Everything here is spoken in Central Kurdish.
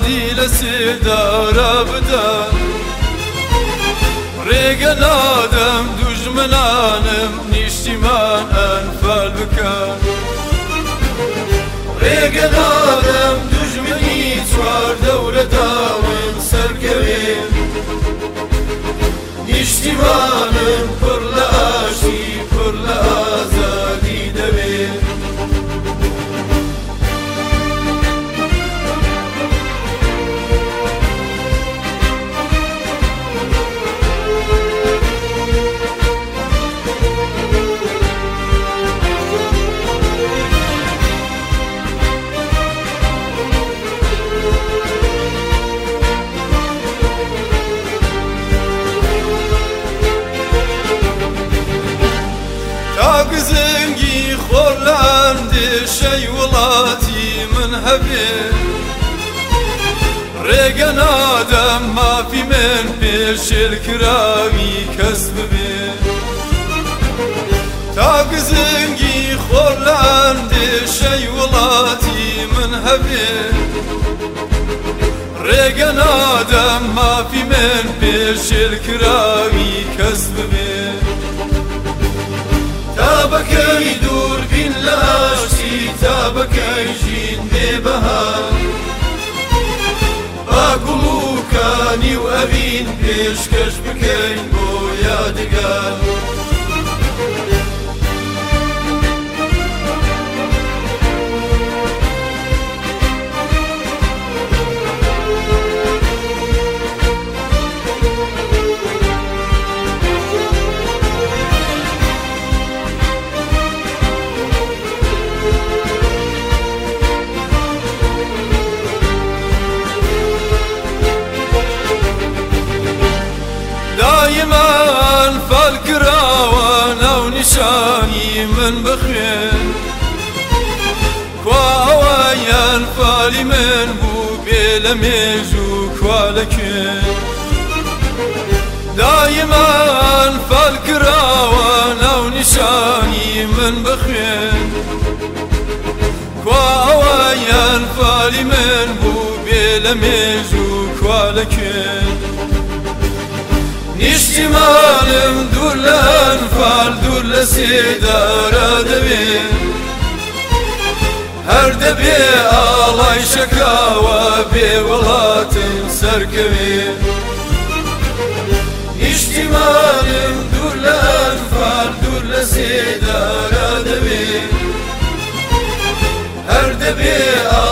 azadi lesidara bida Regen adem düşmanım niştiman enfal bika Regen adem düşmani çvar devletavın serkevin Niştimanım pırla aşi pırla azadi devin Zengi Hollandi şey volati min hebi Regen adem mafi min peşil kiravi kesbi Tag zengi Hollandi şey volati min hebi Regen adem mafi min peşil kiravi kesbi تابكي دور بين لاشتي تابكي جين ببهار باقلو كاني وأبين بيشكش بكين بويا دقار دايما فالكراوانا ونشاني من بخير كواويا فالي من بو بلا ميزو كوالكين دايما فالكراوانا ونشاني من بخير كواويا فالي من بو بلا ميزو كوالكين Niştimanım durlan fal durla sidara devin Her de bir alay şakava bir volatın serkevin Niştimanım durlan fal durla sidara devin Her de bir